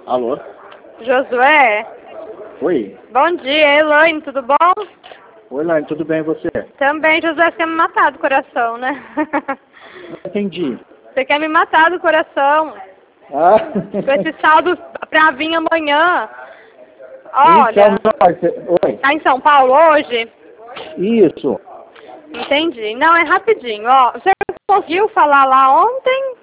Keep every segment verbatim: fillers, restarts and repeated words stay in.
Alô? Josué? Oi. Bom dia, Elaine, tudo bom? Oi, Laine, tudo bem e você? Também, Josué, você quer me matar do coração, né? Não entendi. Você quer me matar do coração. Ah. Com esse saldo pra vir amanhã. Olha, Então, não, oi. tá em São Paulo hoje? Isso. Entendi. Não, é rapidinho, ó. Você conseguiu falar lá ontem?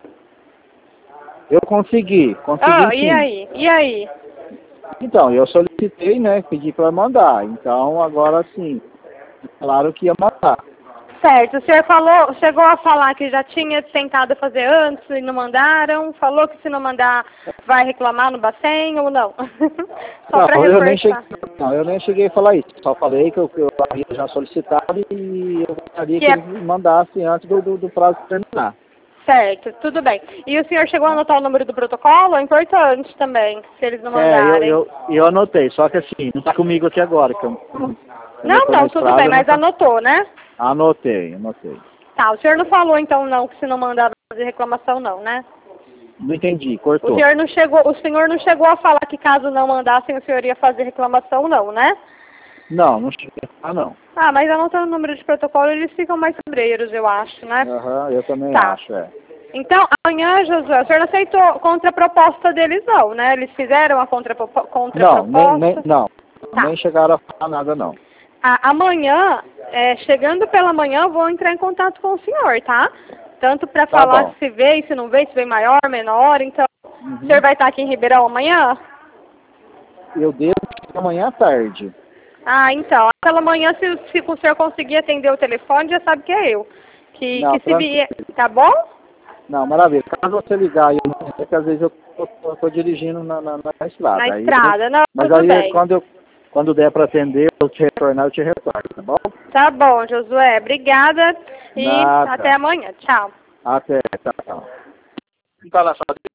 Eu consegui, consegui Ah, sim. e aí? E aí? Então, eu solicitei, né, pedi para mandar. Então, agora sim, claro que ia mandar. Certo, o senhor falou, chegou a falar que já tinha tentado fazer antes e não mandaram, falou que se não mandar vai reclamar no Bacen ou não? Só Não, para eu nem, cheguei, reforçar. não, eu nem cheguei a falar isso. Só falei que eu, que eu havia já solicitado e eu gostaria Que que é... eles mandassem antes do, do, do prazo terminar. Certo, tudo bem. E o senhor chegou a anotar o número do protocolo? É importante também, se eles não É, eu, mandarem. eu, eu anotei, só que assim, não está comigo aqui agora. Que eu, como Não, eu tô na não, tudo estrada, bem, eu não mas tá... anotou, né? Anotei, anotei. Tá, o senhor não falou então não, que se não mandar fazer reclamação não, né? Não entendi, O cortou. senhor não chegou, o senhor não chegou a falar que caso não mandassem o senhor ia fazer reclamação não, né? Não, não cheguei a falar, não. Ah, mas anotando o número de protocolo eles ficam mais sobreiros, eu acho, né? Aham, eu também Tá. acho, é. Então, amanhã, Josué, o senhor não aceitou contraproposta deles não, né? Eles fizeram a contraproposta? Não, nem, nem, não, Tá. nem chegaram a falar nada, não. A, amanhã, é, chegando pela manhã, eu vou entrar em contato com o senhor, tá? Tanto para Tá falar bom. se veio, se não veio, se veio maior, menor, então... Uhum. O senhor vai estar aqui em Ribeirão amanhã? Eu devo amanhã à tarde. Ah, então. Pela manhã, se, se o senhor conseguir atender o telefone, já sabe que é eu. Que, Não, que se tranquilo. vier, tá bom? Não, maravilha. Caso você ligar, eu não sei que às vezes eu tô, tô, tô dirigindo na, na, na estrada. Na Aí estrada, eu, não, mas tudo aí bem. quando, eu, quando der para atender, eu te retornar, eu te retorno, tá bom? Tá bom, Josué. Obrigada e Nada. até amanhã. Tchau. Até, tchau, tchau. Não tá na sua